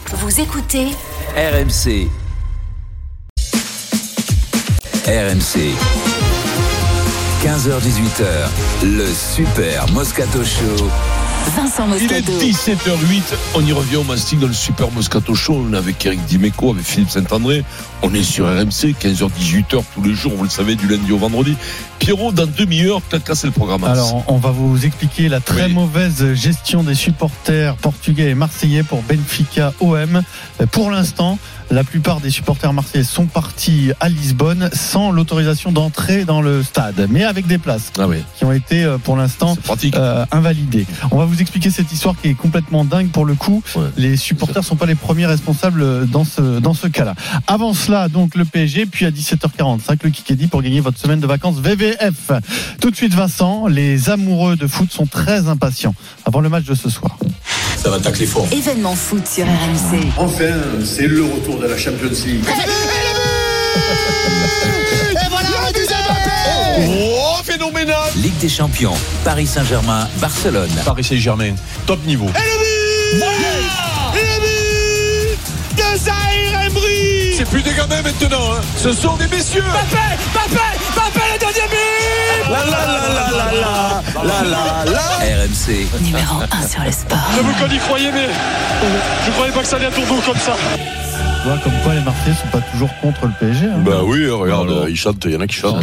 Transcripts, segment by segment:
Vous écoutez RMC. RMC. 15h-18h, le Super Moscato Show. Vincent Moscato. Il est 17h08, on y revient au Mastic dans le Super Moscato Show. On est avec Eric Dimeco, avec Philippe Saint-André. On est sur RMC, 15h-18h tous les jours, vous le savez, du lundi au vendredi. Pierrot, dans demi-heure, c'est le programme. Alors, on va vous expliquer la très mauvaise gestion des supporters portugais et marseillais pour Benfica OM. Pour l'instant, la plupart des supporters marseillais sont partis à Lisbonne sans l'autorisation d'entrer dans le stade, mais avec des places qui ont été pour l'instant invalidées. On va vous expliquer cette histoire qui est complètement dingue pour le coup. Les supporters sont pas les premiers responsables dans ce cas-là. Avant cela, donc le PSG, puis à 17h45, le Kikadi pour gagner votre semaine de vacances VVF. Tout de suite, Vincent, les amoureux de foot sont très impatients avant le match de ce soir. Ça va tacler fort. Événement foot sur RMC. Enfin, c'est le retour de la Champions League. Et voilà le deuxième Mbappé. Oh, phénoménal. Ligue des Champions, Paris Saint-Germain, Barcelone. Paris Saint-Germain, top niveau. Et le but. Et le but de Zahir Emery. C'est plus des gamins maintenant, hein. Ce sont des messieurs. Mbappé, le deuxième but. RMC. Numéro 1 sur le sport. J'avoue qu'on y croyait, mais je croyais pas que ça allait à tourner comme ça. Tu vois, comme quoi les Marseillais sont pas toujours contre le PSG. Hein. Bah oui, regarde, ils chantent, il y en a qui chantent.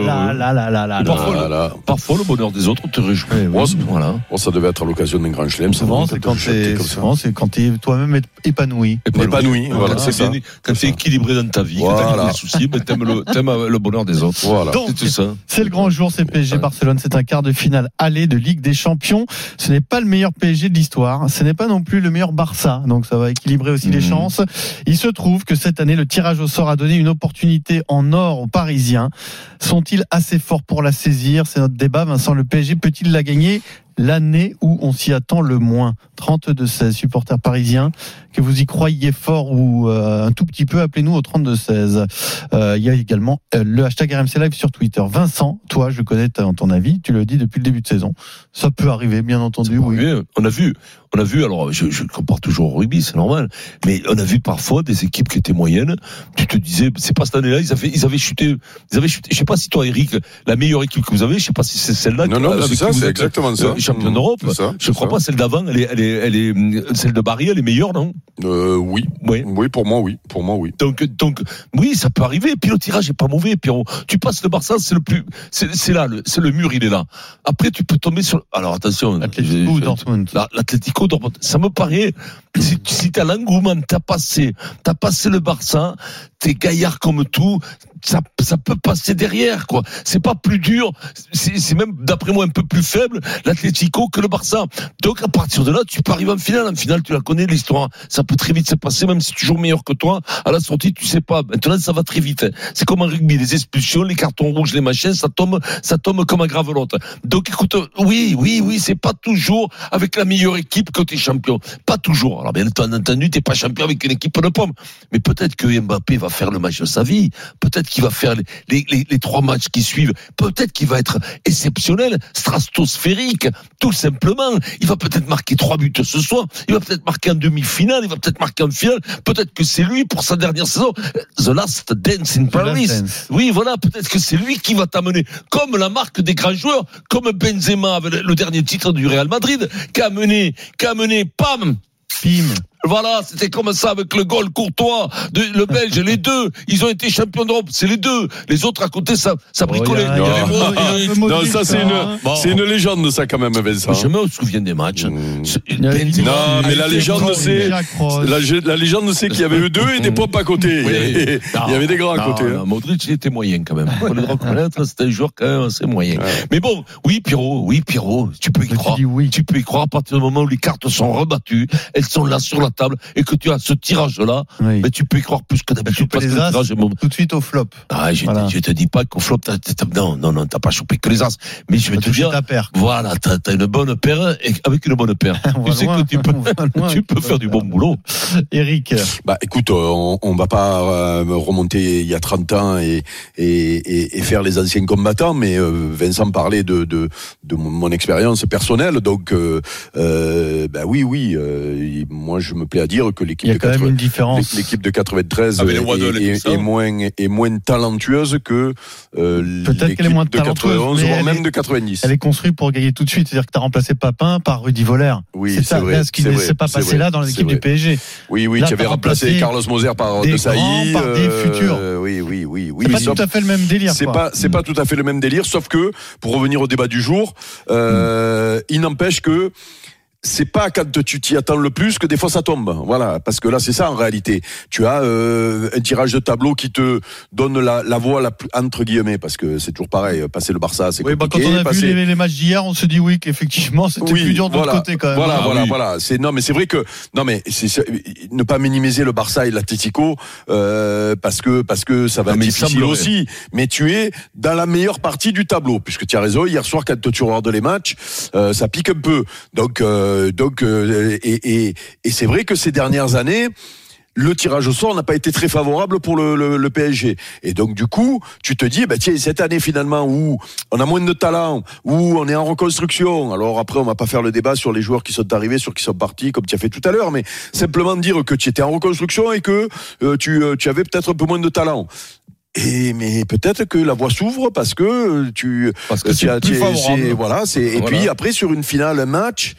Parfois, le bonheur des autres te réjouit. Voilà. Bon, ça devait être à l'occasion d'un grand chelem. Souvent, c'est quand t'es toi-même épanoui. Voilà, c'est ça. Quand t'es équilibré dans ta vie, quand t'as des soucis, t'aimes le bonheur des autres. Voilà. Donc, c'est tout ça. C'est le grand jour, c'est PSG Barcelone. C'est un quart de finale aller de Ligue des Champions. Ce n'est pas le meilleur PSG de l'histoire. Ce n'est pas non plus le meilleur Barça. Donc ça va équilibrer aussi les chances. Il se trouve que cette année, le tirage au sort a donné une opportunité en or aux Parisiens. Sont-ils assez forts pour la saisir? C'est notre débat. Vincent, le PSG peut-il la gagner l'année où on s'y attend le moins? 32-16, supporters parisiens, que vous y croyiez fort ou un tout petit peu, appelez-nous au 32-16. Il y a également le hashtag RMC Live sur Twitter. Vincent, toi, je connais ton avis, tu le dis depuis le début de saison. Ça peut arriver, bien entendu. Oui. On a vu, alors je compare toujours au rugby, c'est normal, mais on a vu parfois des équipes qui étaient moyennes. Tu te disais, c'est pas cette année-là, ils avaient chuté. Je sais pas si toi, Eric, la meilleure équipe que vous avez, je sais pas si c'est celle-là. Non, c'est ça, c'est exactement ça. Champion d'Europe. Je crois pas celle d'avant, celle de Paris, elle est meilleure, non? Oui, pour moi, oui. Donc, oui, ça peut arriver. Puis le tirage est pas mauvais, Pierrot. Tu passes le Barça, c'est le mur, il est là. Après, tu peux tomber sur. Alors attention. L'Atlético Dortmund. L'Atlético Dortmund. Ça me paraît. Si t'as l'engouement, t'as passé le Barça, t'es gaillard comme tout. Ça peut passer derrière, quoi. C'est pas plus dur. C'est même, d'après moi, un peu plus faible, l'Atlético que le Barça. Donc, à partir de là, tu peux arriver en finale. En finale, tu la connais, l'histoire. Ça peut très vite se passer, même si tu joues meilleur que toi. À la sortie, tu sais pas. Maintenant, ça va très vite. C'est comme en rugby. Les expulsions, les cartons rouges, les machins, ça tombe comme un gravelotte. Donc, écoute, oui, c'est pas toujours avec la meilleure équipe que t'es champion. Pas toujours. Alors, bien entendu, t'es pas champion avec une équipe de pommes. Mais peut-être que Mbappé va faire le match de sa vie. Peut-être qu'il va faire les 3 matchs qui suivent. Peut-être qu'il va être exceptionnel, stratosphérique, tout simplement. Il va peut-être marquer 3 buts ce soir. Il va peut-être marquer en demi-finale. Il va peut-être marquer en finale. Peut-être que c'est lui pour sa dernière saison. The Last Dance in Paris. Oui, voilà. Peut-être que c'est lui qui va t'amener, comme la marque des grands joueurs, comme Benzema avec le dernier titre du Real Madrid, qui a amené, pam, Pim. Voilà, c'était comme ça avec le goal Courtois, le Belge, les deux, ils ont été champions d'Europe, c'est les deux. Les autres à côté, ça bricolait. Non, ça c'est une légende, ça quand même, Vincent. Je me souviens des matchs. Non, mais la légende c'est qu'il y avait eux deux et des pop à côté. Il y avait des grands à côté. Modric, il était moyen quand même. Faut le reconnaître, c'était un joueur quand même assez moyen. Mais bon, oui, Pierrot, tu peux y croire. Tu peux y croire à partir du moment où les cartes sont rebattues, elles sont là sur la table et que tu as ce tirage-là, mais tu peux y croire plus que d'habitude parce que le tirage est tout de suite au flop. Je te dis pas qu'au flop, non, t'as pas chopé que les as. Mais je vais te dire, voilà, t'as une bonne paire et avec une bonne paire. Tu sais que tu peux faire du bon boulot. Eric. Écoute, on va pas remonter il y a 30 ans et faire les anciens combattants, mais Vincent parlait de mon expérience personnelle, donc oui, moi je me plais à dire que Il y a quand même une différence. l'équipe de 93 Avec les Waddle et tout ça. est moins talentueuse que Peut-être qu'elle est moins l'équipe de talentueuse, 91, mais voire elle même est- de 90. Elle est construite pour gagner tout de suite. C'est-à-dire que tu as remplacé Papin par Rudy Voller. Oui, c'est ça, vrai, là, ce qui c'est ne vrai, s'est pas c'est passé vrai, là dans c'est l'équipe vrai. du PSG. Oui, Là, tu avais t'as remplacé remplacé Carlos Moser par des De Sailly. grands par des futurs. Oui. C'est pas Sauf- tout à fait le même délire. C'est quoi. pas tout à fait le même délire, sauf que, pour revenir au débat du jour, il n'empêche que c'est pas quand tu t'y attends le plus que des fois ça tombe. Voilà, parce que là c'est ça en réalité. Tu as un tirage de tableau qui te donne la voie la plus, entre guillemets, parce que c'est toujours pareil. Passer le Barça, c'est Oui, compliqué. quand on a passer... vu les matchs d'hier, on se dit oui qu'effectivement c'était plus dur de l'autre côté quand même. Voilà. C'est vrai que ne pas minimiser le Barça et l'Atlético parce que ça va être difficile aussi. Mais tu es dans la meilleure partie du tableau, puisque tu as raison. Hier soir, quand tu regardes les matchs, ça pique un peu. Donc c'est vrai que ces dernières années, le tirage au sort n'a pas été très favorable pour le PSG. Et donc, du coup, tu te dis, tiens, cette année, finalement, où on a moins de talent, où on est en reconstruction. Alors après, on va pas faire le débat sur les joueurs qui sont arrivés, sur qui sont partis, comme tu as fait tout à l'heure, mais simplement dire que tu étais en reconstruction et que tu avais peut-être un peu moins de talent. Mais peut-être que la voie s'ouvre parce que c'est plus favorable. Et puis après, sur une finale, un match,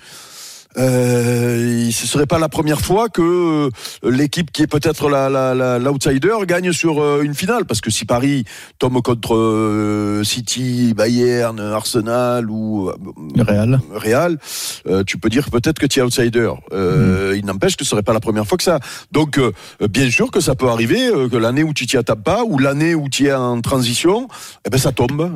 ce serait pas la première fois que l'équipe qui est peut-être l'outsider gagne sur une finale, parce que si Paris tombe contre City, Bayern, Arsenal ou Real, tu peux dire peut-être que tu es outsider. Il n'empêche que ce serait pas la première fois que ça. Donc bien sûr que ça peut arriver que l'année où tu t'y attends pas, ou l'année où tu es en transition, ça tombe.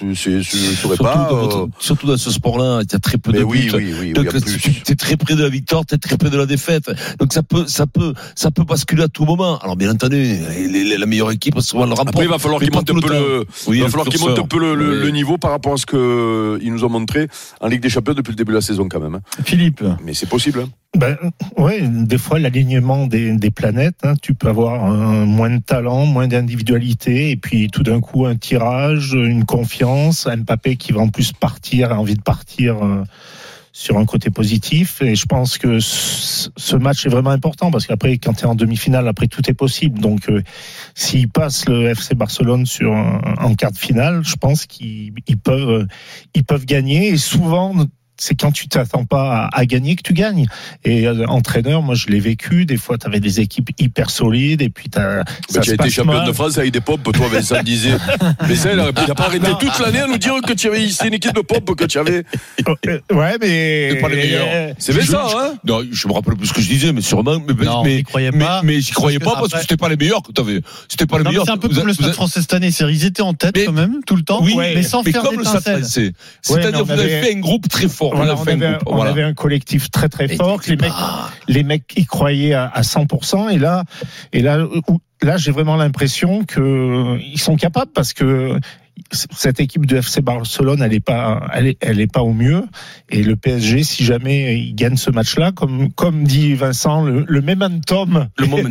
Surtout dans ce sport-là, il y a très peu de buts. Donc, t'es très près de la victoire, t'es très près de la défaite. Donc ça peut basculer à tout moment. Alors bien entendu, la meilleure équipe souvent le remporte. Après, il va falloir qu'ils montent un peu le niveau par rapport à ce que ils nous ont montré en Ligue des Champions depuis le début de la saison quand même. Philippe. Mais c'est possible. Des fois l'alignement des planètes, tu peux avoir moins de talent, moins d'individualité, et puis tout d'un coup un tirage, une confiance, un Mbappé qui va en plus a envie de partir sur un côté positif, et je pense que ce match est vraiment important, parce qu'après quand tu es en demi-finale, après tout est possible. Donc s'ils passent le FC Barcelone en quart de finale, je pense qu'ils peuvent gagner, et souvent c'est quand tu t'attends pas à gagner que tu gagnes. Et entraîneur, moi je l'ai vécu, des fois tu avais des équipes hyper solides, et puis tu as été champion de France avec des pompes, toi Vincent disait. Mais ça, il n'a pas arrêté toute l'année à nous dire que tu avais ici une équipe de pompes que tu avais. Ouais, mais c'est pas les meilleurs. C'est Vincent, hein? Non, je me rappelle plus ce que je disais, mais sûrement. Mais j'y croyais pas parce que c'était pas les meilleurs que tu avais. C'était pas les meilleurs. C'est un peu comme le Stade Français cette année, ils étaient en tête quand même tout le temps, mais sans faire d'étincelles. C'est-à-dire vous avez fait un groupe très fort. On avait un collectif très très fort. Les mecs y croyaient à 100%. Et là, j'ai vraiment l'impression que ils sont capables, parce que cette équipe de FC Barcelone, elle est pas au mieux. Et le PSG, si jamais il gagne ce match-là, comme dit Vincent, le momentum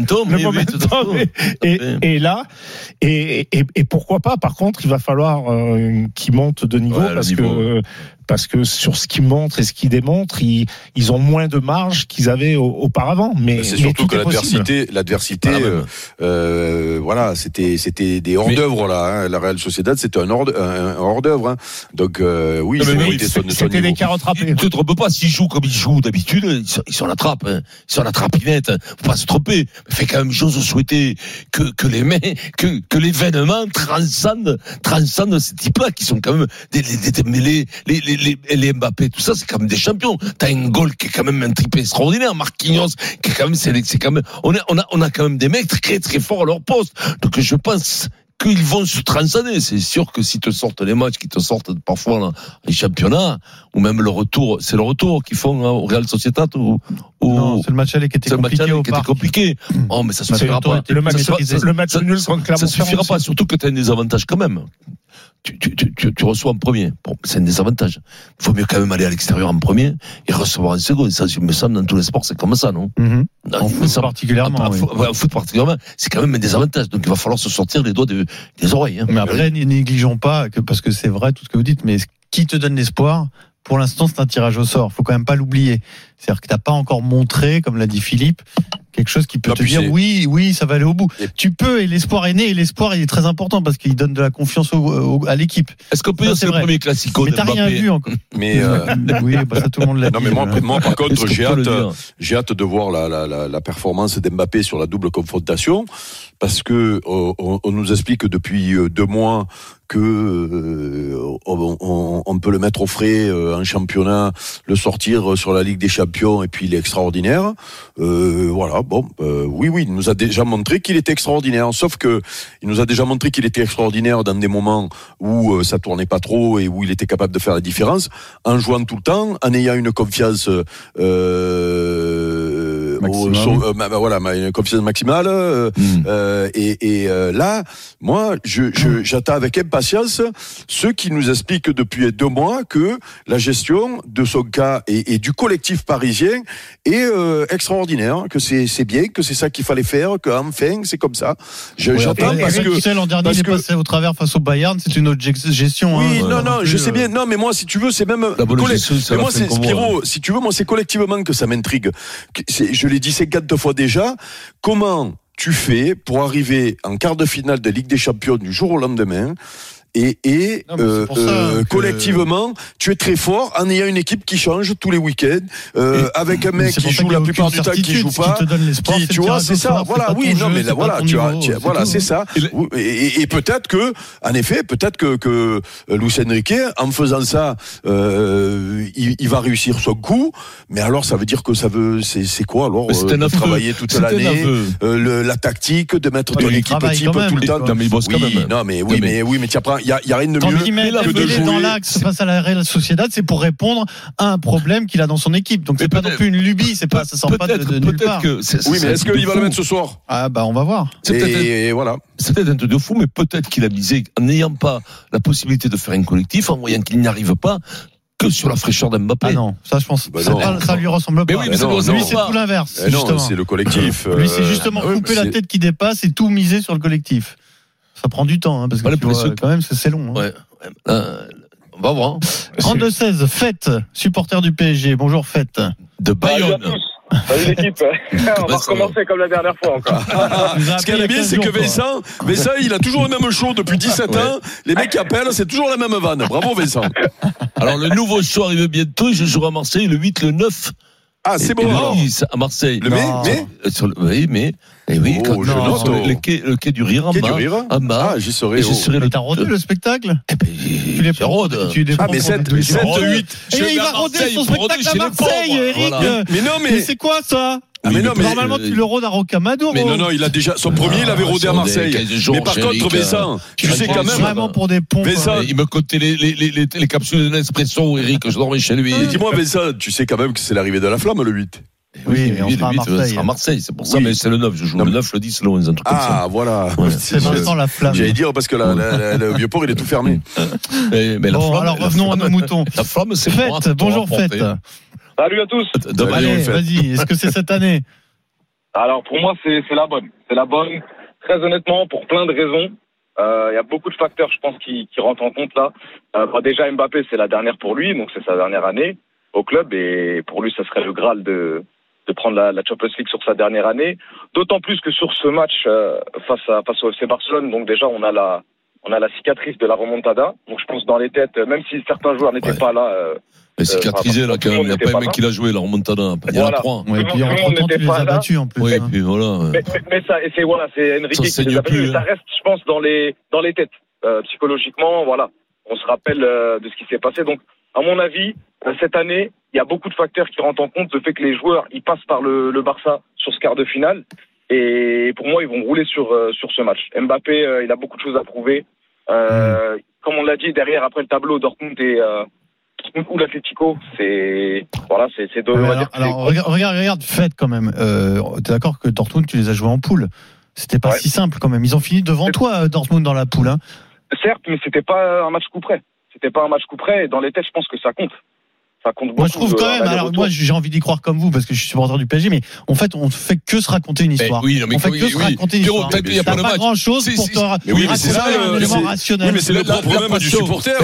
est là. Et pourquoi pas? Par contre, il va falloir qu'il monte de niveau, parce que sur ce qu'ils montrent et ce qu'ils démontrent, ils ont moins de marge qu'ils avaient auparavant. Mais c'est surtout que l'adversité, c'était des hors-d'œuvre là. La Real Sociedad, c'était un hors-d'œuvre. Hein. Donc oui, c'était des carottes râpées. Tu te trompes pas, s'ils jouent comme ils jouent d'habitude, ils sont à la trappe, hein. Ils sont à la trapinette. Faut pas se tromper. Fait quand même chose souhaiter que l'événement transcende ces types-là qui sont quand même les Mbappé, tout ça, c'est quand même des champions. T'as un goal qui est quand même un triplé extraordinaire, Marquinhos, qui est quand même, c'est quand même, on a quand même des mecs très très forts à leur poste. Donc je pense qu'ils vont se transcender. C'est sûr que si te sortent les matchs qui te sortent parfois là, les championnats, ou même le retour, c'est le retour qu'ils font au Real Sociedad non, c'est le match aller qui était compliqué. Oh, mais ça suffira pas. Le match nul contre Clermont. Ça suffira pas, surtout que tu as un désavantage quand même. Tu reçois en premier. Bon, c'est un désavantage. Il faut mieux quand même aller à l'extérieur en premier et recevoir en second. Ça, il me semble, dans tous les sports, c'est comme ça, non? En foot particulièrement. En foot particulièrement, c'est quand même un désavantage. Donc il va falloir se sortir les doigts des oreilles. Hein. Mais après, négligeons pas, parce que c'est vrai tout ce que vous dites, mais qui te donne l'espoir? pour l'instant, c'est un tirage au sort. Faut quand même pas l'oublier. C'est-à-dire que t'as pas encore montré, comme l'a dit Philippe, quelque chose qui peut te dire oui, ça va aller au bout. Tu peux, et l'espoir est né, et l'espoir il est très important parce qu'il donne de la confiance à l'équipe. Est-ce qu'on peut dire que c'est le premier classico? Mais t'as rien vu encore. Mais oui, ça tout le monde l'a dit. Non, mais moi par contre, j'ai hâte de voir la performance d'Mbappé sur la double confrontation, parce que on nous explique depuis 2 mois que on peut le mettre au frais en championnat, le sortir sur la Ligue des Champions, et puis il est extraordinaire. Oui, il nous a déjà montré qu'il était extraordinaire. Sauf que il nous a déjà montré qu'il était extraordinaire dans des moments où ça tournait pas trop et où il était capable de faire la différence, en jouant tout le temps, en ayant une confiance une confiance maximale. Là, moi, j'attends avec impatience ceux qui nous expliquent depuis 2 mois que la gestion de son cas et du collectif parisien est extraordinaire, que c'est bien, que c'est ça qu'il fallait faire, que enfin c'est comme ça. J'attends parce que l'an dernier il est passé au travers face au Bayern, c'est une autre gestion. Oui, je sais bien. Non, mais moi, si tu veux, c'est même. Mais moi, c'est Spiro. Si tu veux, moi, c'est collectivement que ça m'intrigue. Je l'ai dit 50 fois déjà. Comment tu fais pour arriver en quart de finale de Ligue des Champions du jour au lendemain? Collectivement, tu es très fort en ayant une équipe qui change tous les week-ends, avec un mec qui joue la plupart du temps, qui joue pas. Tu vois, c'est ça. Voilà, oui, non, mais là, voilà, voilà, c'est ça. Et peut-être que, en effet, que Luis Enrique, en faisant ça, il va réussir son coup. Mais alors, ça veut dire que c'est quoi alors? De travailler toute l'année, la tactique, de mettre de l'équipe type tout le temps. Non, mais il bosse quand même. Non, mais mais tu apprends. Il y a rien de mieux que de jouer dans l'axe face à la Real Sociedad, c'est pour répondre à un problème qu'il a dans son équipe. Donc c'est pas non plus une lubie, ça sort pas de nulle part. Oui, mais est-ce qu'il va le mettre ce soir? Ah bah on va voir. Et voilà. C'est peut-être un truc de fou, mais peut-être qu'il a misé en n'ayant pas la possibilité de faire un collectif, en voyant qu'il n'y arrive pas, que sur la fraîcheur d'Mbappé. Ah non, ça je pense ça lui ressemble pas. Mais oui, mais lui c'est tout l'inverse. Non, c'est le collectif. Lui c'est justement couper la tête qui dépasse et tout miser sur le collectif. Ça prend du temps, parce que quand même, c'est long. Ouais. On va voir. 32-16, Fête, supporter du PSG. Bonjour, Fête. De Bayonne. Salut l'équipe. On va recommencer comme la dernière fois encore. Ce qui est bien, c'est que Vincent, il a toujours le même show depuis 17 ans. Les mecs qui appellent, c'est toujours la même vanne. Bravo Vincent. Alors le nouveau show arrive bientôt et je jouerai à Marseille le 8, le 9. Ah, c'est bon. À Marseille. Le mai. Oui, le quai du Rire en bas. Ah, j'y serai. Mais t'as rodé le spectacle? Tu les rôdes. Ah, mais 7, 8. Et il va roder son spectacle à Marseille, Eric. Mais c'est quoi ça? Normalement, tu le rôdes à Rocamadour. Mais non, il a déjà son premier, il avait rodé à Marseille. Mais par contre, Vincent, tu sais quand même. Vraiment pour des pompes. Vincent, il me cotait les capsules de Nespresso, Eric, je dormais chez lui. Dis-moi, Vincent, tu sais quand même que c'est l'arrivée de la flamme, le 8. Oui, mais on sera à Marseille. C'est pour ça, mais c'est le 9. Je joue le 9, le 10, le 11, un truc comme ça. Ah, voilà. C'est Vincent la flamme. J'allais dire, parce que le Vieux-Port, il est tout fermé. Mais la flamme, alors revenons à nos moutons. La flamme, c'est Fête, bonjour Fête. Salut à tous. Allez, vas-y, est-ce que c'est cette année? Alors pour moi c'est la bonne. C'est la bonne. Très honnêtement, pour plein de raisons. Il y a beaucoup de facteurs, je pense, qui rentrent en compte là. Déjà Mbappé, c'est la dernière pour lui, donc c'est sa dernière année au club, et pour lui, ça serait le Graal de prendre la Champions League sur sa dernière année. D'autant plus que sur ce match face au FC Barcelone, donc déjà on a la cicatrice de la remontada. Donc je pense dans les têtes, même si certains joueurs n'étaient pas là. Mais cicatrisé là quand même, il n'y a pas un mec qui l'a joué la remontada. Il y en a 3. Et puis entre-temps tu les as battus en plus. Oui, puis voilà. Mais ça, et c'est Enrique qui les a battus. Ça reste, je pense, dans les têtes. Psychologiquement, voilà. On se rappelle de ce qui s'est passé. Donc, à mon avis, cette année, il y a beaucoup de facteurs qui rentrent en compte. Le fait que les joueurs, ils passent par le Barça sur ce quart de finale. Et pour moi, ils vont rouler sur ce match. Mbappé, il a beaucoup de choses à prouver. Comme on l'a dit, derrière, après le tableau, Dortmund ou l'Atlético, c'est deux. Alors regarde, Fête quand même. T'es d'accord que Dortmund, tu les as joués en poule? C'était pas si simple quand même. Ils ont fini devant toi, Dortmund, dans la poule. Hein. Certes, mais c'était pas un match coup près. Et dans les têtes, je pense que ça compte. Ça compte beaucoup. Moi, je trouve quand même. Alors, moi, j'ai envie d'y croire comme vous parce que je suis supporter du PSG, mais en fait, on fait que se raconter une histoire. Oui, mais on fait que se raconter une histoire. Il n'y a pas grand chose pour te raconter un élément rationnel. Oui, mais c'est le propre même du supporter.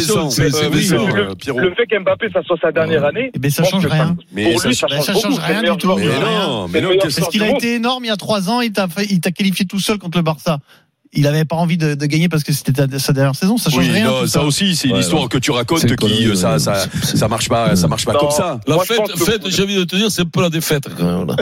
Le fait qu'Mbappé, ça soit sa dernière année. Mais ça change rien. Pour lui, ça change rien du tout. Parce qu'il a été énorme il y a 3 ans. Il t'a qualifié tout seul contre le Barça. Il n'avait pas envie de gagner parce que c'était sa dernière saison. Ça change rien. Non, ça aussi, c'est une histoire que tu racontes qui ça marche pas comme ça. La fête, j'ai envie de te dire, c'est un peu la défaite. Non, moi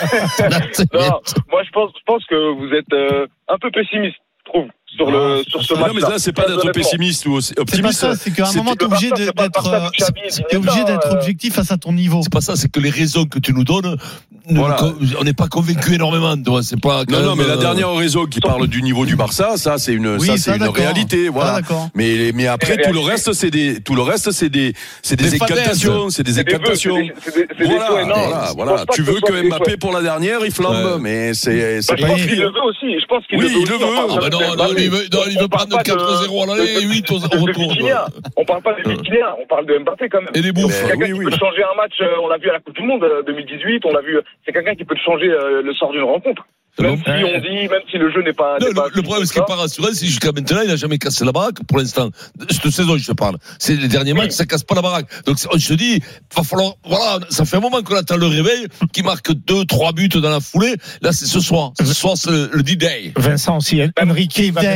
je pense que vous êtes un peu pessimiste, je trouve. Sur ce match. Non, mais là, c'est pas d'être pessimiste ou optimiste. C'est pas ça, c'est qu'à un moment, t'es obligé d'être objectif face à ton niveau. C'est pas ça, c'est que les raisons que tu nous donnes, on n'est pas convaincu énormément. C'est pas. Non, mais la dernière raison qui parle du niveau du Barça, ça, c'est une réalité. Voilà. Mais après, tout le reste, c'est des incantations. C'est des incantations. Voilà. Tu veux que Mbappé, pour la dernière, il flambe, mais c'est pas écrit. Il le veut aussi. Je pense qu'il le veut. Oui, il le veut. Il veut prendre 4-0 à l'aller et 8 au retour. On parle pas de Vitinha, on parle de Mbappé quand même. Et des bouffes. C'est quelqu'un qui peut changer un match, on l'a vu à la Coupe du Monde 2018, on l'a vu, c'est quelqu'un qui peut changer le sort d'une rencontre. Même si le jeu n'est pas. Le problème, ce qui n'est pas rassurant, c'est jusqu'à maintenant, il n'a jamais cassé la baraque. Pour l'instant, cette saison, je te parle. C'est les derniers matchs, ça casse pas la baraque. Donc, je te dis, va falloir, ça fait un moment qu'on attend le réveil, qui marque 2-3 buts dans la fournée. Là, c'est ce soir. Ce soir, c'est le D-Day. Vincent aussi, Enrique va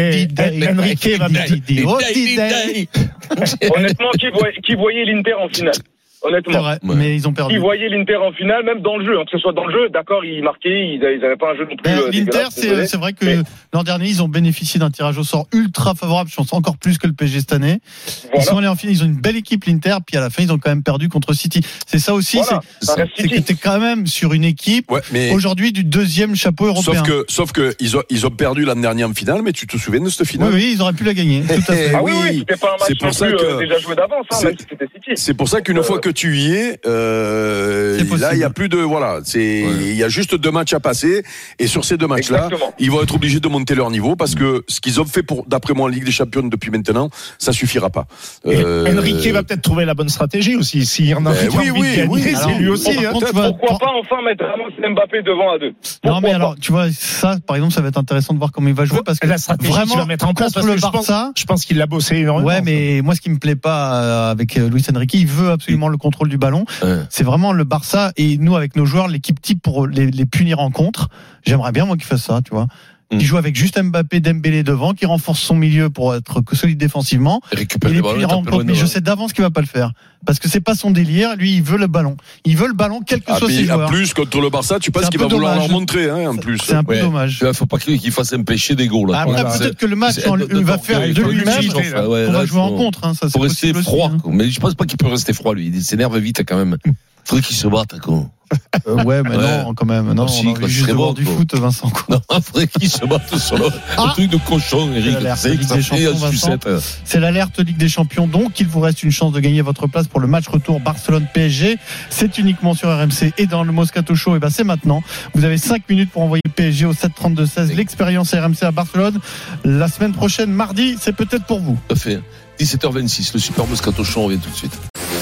Honnêtement, qui voyait l'Inter en finale? Honnêtement. C'est vrai, mais ils ont perdu. Ils voyaient l'Inter en finale, même dans le jeu, que ce soit dans le jeu, d'accord, ils marquaient, ils n'avaient pas un jeu non plus. L'Inter, c'est vrai que l'an dernier, ils ont bénéficié d'un tirage au sort ultra favorable, je pense encore plus que le PSG cette année. Ils sont allés en finale, ils ont une belle équipe, l'Inter, puis à la fin, ils ont quand même perdu contre City. C'est ça aussi, c'est que t'es quand même sur une équipe, aujourd'hui, du deuxième chapeau européen. Sauf que ils ont perdu l'année dernière en finale, mais tu te souviens de cette finale? Oui, ils auraient pu la gagner. Tout à fait. Ah oui, c'était pas un match déjà joué d'avance, même si c'était City. C'est pour ça qu'une fois que tu y es, là il y a plus de il y a juste 2 matchs à passer et sur ces 2 matchs-là, ils vont être obligés de monter leur niveau parce que ce qu'ils ont fait d'après moi en Ligue des Champions depuis maintenant, ça suffira pas. Enrique va peut-être trouver la bonne stratégie aussi s'il en a envie de gagner, c'est lui aussi. Pourquoi pas enfin mettre Mbappé devant à 2? Non mais alors tu vois ça par exemple ça va être intéressant de voir comment il va jouer parce que la stratégie vraiment qu'il va mettre en place contre le Barça, je pense qu'il l'a bossé énormément. Ouais mais moi ce qui me plaît pas avec Luis Enrique, il veut absolument le contrôle du ballon. C'est vraiment le Barça et nous avec nos joueurs l'équipe type pour les punir en contre. J'aimerais bien moi qu'il fasse ça, tu vois. Qui joue avec juste Mbappé, Dembélé devant, qui renforce son milieu pour être solide défensivement. Récupère le ballon. Mais je sais d'avance qu'il va pas le faire. Parce que c'est pas son délire. Lui, il veut le ballon. Il veut le ballon, quel que soit ses joueurs. En plus, contre le Barça, tu penses qu'il va vouloir leur montrer, en plus. C'est un peu dommage. Il faut pas qu'il fasse un péché d'ego, là. Après, peut-être que le match, il va faire de lui-même. On va jouer en contre, ça c'est rester froid. Mais je pense pas qu'il peut rester froid, lui. Il s'énerve vite, quand même. Faudrait qu'il se batte, quoi. Ouais, mais non, quand même. Non, si, on a juste de voir du foot, Vincent. Non, faudrait qu'il se batte sur le truc de cochon, Eric. C'est l'alerte Ligue des Champions. Donc, il vous reste une chance de gagner votre place pour le match retour Barcelone-PSG. C'est uniquement sur RMC et dans le Moscato Show. Et ben, c'est maintenant. Vous avez 5 minutes pour envoyer PSG au 7-32-16. L'expérience RMC à Barcelone. La semaine prochaine, mardi, c'est peut-être pour vous. Tout à fait. 17h26, le Super Moscato Show, on revient tout de suite.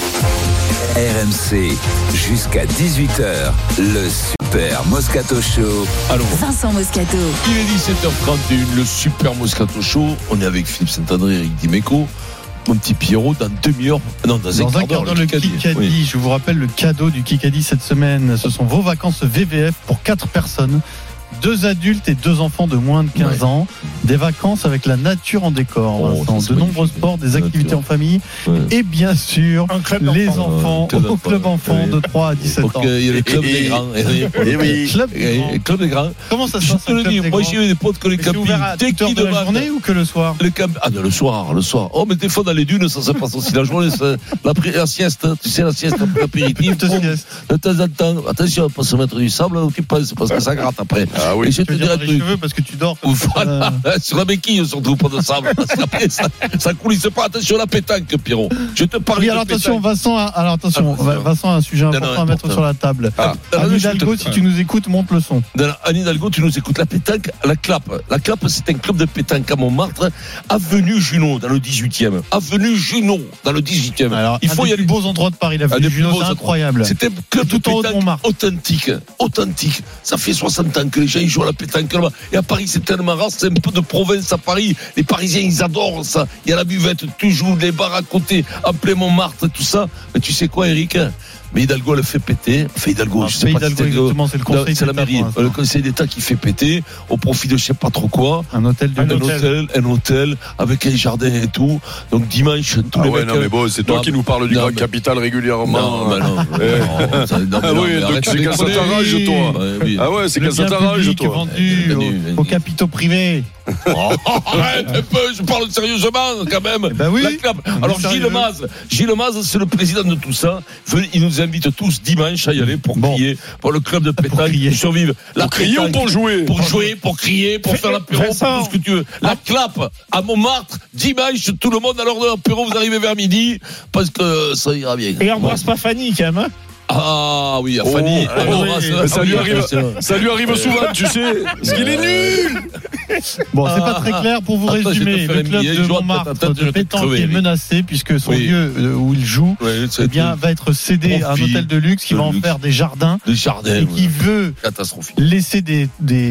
RMC, jusqu'à 18h, le Super Moscato Show. Allons. Vincent Moscato. Il est 17h31, le Super Moscato Show. On est avec Philippe Saint-André, Eric Dimeco. Mon petit Pierrot, dans 1 demi-heure. Non, dans un quart d'heure, le Kikadi. Oui. Je vous rappelle le cadeau du Kikadi cette semaine. Ce sont vos vacances VVF pour 4 personnes. 2 adultes et 2 enfants de moins de 15 ans. Des vacances avec la nature en décor. De nombreux sports, des activités en famille. Et bien sûr, les enfants au club enfant de 3 à 17 ans. Il y a le club des grands. Le club des grands. Comment ça se passe? Moi, j'ai eu des potes que les campings. Dès qu'il de la journée ou que le soir? Le soir. Oh, mais des fois, dans les dunes, ça se passe aussi la journée. La sieste, tu sais, la sieste après l'apéritif. De temps en temps. Attention, pas se mettre du sable, tu penses, parce que ça gratte après. Ah oui. Et je te dirais des cheveux parce que tu dors. Voilà. Sur la béquille, surtout, pas de sable. Parce qu'après, ça coulisse pas. Attention à la pétanque, Pierrot. Je te parle de alors attention, pétanque. Vincent a un sujet important à mettre sur la table. Anne Hidalgo, si tu nous écoutes, monte le son. Anne Hidalgo, tu nous écoutes. La pétanque, la Clap. La Clap, c'est un club de pétanque à Montmartre, avenue Junot, dans le 18e. Avenue Junot, dans le 18e. Alors, il faut y aller. Beaux endroits de Paris, l'avenue Junot, c'est incroyable. C'était un club de pétanque authentique. Ça fait 60 ans que les gens ils jouent à la pétanque là-bas. Et à Paris, c'est tellement rare, c'est un peu de province à Paris. Les Parisiens, ils adorent ça. Il y a la buvette, tu joues, les bars à côté, en plein Montmartre, tout ça. Mais tu sais quoi, Eric? Mais Hidalgo, elle fait péter. Enfin, Hidalgo, je sais pas si c'est le conseil. C'est la mairie. Le conseil d'État qui fait péter au profit de je sais pas trop quoi. Un hôtel avec un jardin et tout. Donc dimanche, tous les mecs. Non, mais bon, c'est toi qui nous parles du Grand Capital régulièrement. Non. Oui, donc c'est qu'à ça t'arrange, toi. Ah ouais, c'est qu'à ça t'arrange, toi. Vendu aux capitaux privés. Arrête un peu, je parle sérieusement quand même. Ben oui. Alors Gilles Maz, c'est le président de tout ça. Il nous invite tous dimanche à y aller pour crier pour le club de pétanque qui survive. Pour crier ou pour jouer? Pour jouer, pour crier, pour faire l'apéro, pour tout ce que tu veux. La Clap à Montmartre, dimanche, tout le monde à l'heure de l'apéro, vous arrivez vers midi parce que ça ira bien. Et embrasse pas Fanny quand même. Ah oui, à Fanny. Ça lui arrive souvent, tu sais. Parce qu'il est nul. Bon, c'est pas très clair pour vous résumer. Le club de Montmartre de pétanque est menacé puisque son lieu où il joue va être cédé à un hôtel de luxe qui va en faire des jardins et qui veut laisser des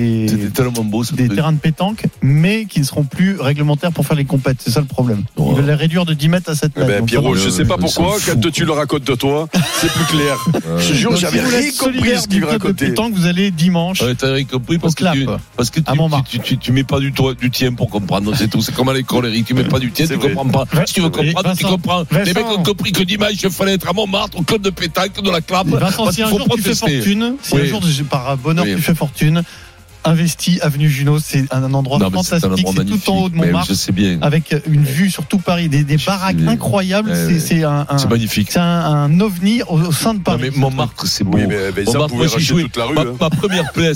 terrains de pétanque mais qui ne seront plus réglementaires pour faire les compètes. C'est ça le problème. Ils veulent les réduire de 10 mètres à 7 mètres. Pierrot, je sais pas pourquoi, quand tu le racontes de toi, c'est plus clair. Je te jure, j'avais rien compris ce qu'il racontait. Tant que vous allez dimanche. Ouais, t'as rien compris parce que tu mets pas du tien pour comprendre, c'est tout. C'est comme à l'école, Eric, tu mets pas du tien, tu comprends pas. Si tu veux comprendre, tu comprends. Les mecs ont compris que dimanche, il fallait être à Montmartre, au club de pétanque, de la Clap. Vincent, si un jour tu fais fortune, par bonheur tu fais fortune, investi avenue Junot, c'est un endroit fantastique, c'est tout en haut de Montmartre, je sais bien, avec une vue sur tout Paris, des baraques incroyables, c'est magnifique, c'est un ovni au sein de Paris. Non, mais Montmartre, c'est beau. Oui, mais ça, vous pouvez racheter toute la rue. Ma première pièce,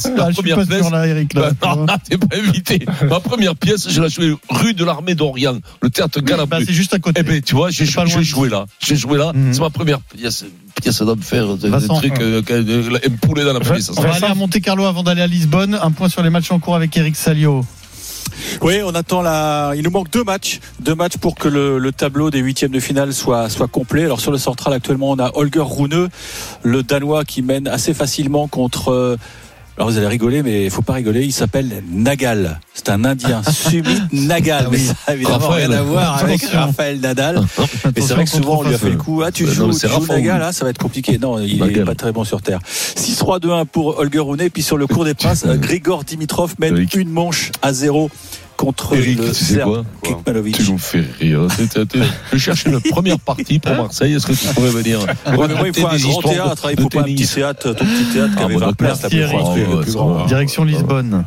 Eric, là. T'es pas invité. Ma première pièce, je l'ai jouée rue de l'Armée d'Orient, le théâtre Galabru. C'est juste à côté. Eh ben, tu vois, j'ai joué là. C'est ma première pièce. Ça doit me faire des trucs, un poulet dans la pièce. On va aller à Monte-Carlo avant d'aller à Lisbonne. Un point sur les matchs en cours avec Eric Salio. Oui, on attend il nous manque deux matchs pour que le tableau des huitièmes de finale soit complet. Alors sur le central actuellement, on a Holger Rune, le Danois qui mène assez facilement contre. Alors vous allez rigoler, mais il faut pas rigoler. Il s'appelle Nagal. C'est un Indien, Sumit Nagal. Mais ça a évidemment rien à voir avec Raphaël Nadal. Mais c'est vrai que souvent on lui a fait le coup. Ah, tu joues Nagal, là, ça va être compliqué. Non, il est pas très bon sur terre. 6-3-2-1 pour Holger Rune. Et puis sur le cours des Princes, Grigor Dimitrov mène une manche à 0 contre Eric, le Serbe Kekmanovic. Tu nous fais rire. Je cherche une première partie pour Marseille. Est-ce que tu pourrais venir? Il faut un grand théâtre. Il faut pas un petit théâtre, ton petit théâtre qui avait 20 places. Direction Lisbonne.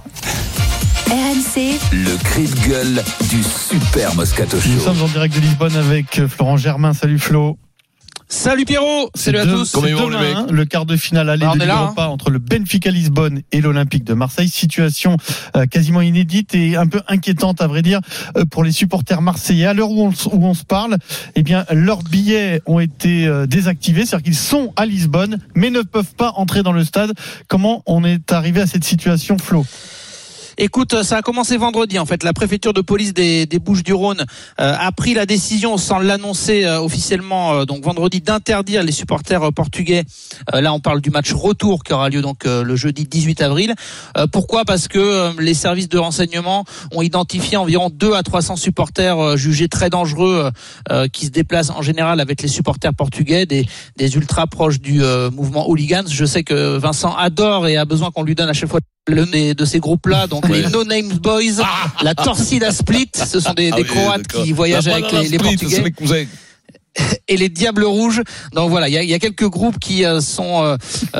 RMC, le cri de gueule du Super Moscato Show. Nous sommes en direct de Lisbonne avec Florent Germain. Salut Flo. Salut Pierrot, salut à tous. C'est demain, le quart de finale aller de Ligue Europa entre le Benfica Lisbonne et l'Olympique de Marseille. Situation quasiment inédite et un peu inquiétante à vrai dire pour les supporters marseillais. À l'heure où on se parle, eh bien leurs billets ont été désactivés, c'est-à-dire qu'ils sont à Lisbonne mais ne peuvent pas entrer dans le stade. Comment on est arrivé à cette situation, Flo ? Écoute, ça a commencé vendredi en fait. La préfecture de police des Bouches-du-Rhône a pris la décision sans l'annoncer officiellement donc vendredi d'interdire les supporters portugais. Là on parle du match retour qui aura lieu donc le jeudi 18 avril. Pourquoi ? Parce que les services de renseignement ont identifié environ 200 à 300 supporters jugés très dangereux qui se déplacent en général avec les supporters portugais, des ultras proches du mouvement hooligans. Je sais que Vincent adore et a besoin qu'on lui donne à chaque fois le nez de ces groupes-là, donc les No Name Boys, la Torcida Split, ce sont des Croates qui voyagent avec les Portugais. et les Diables Rouges. Donc voilà, il y a quelques groupes qui sont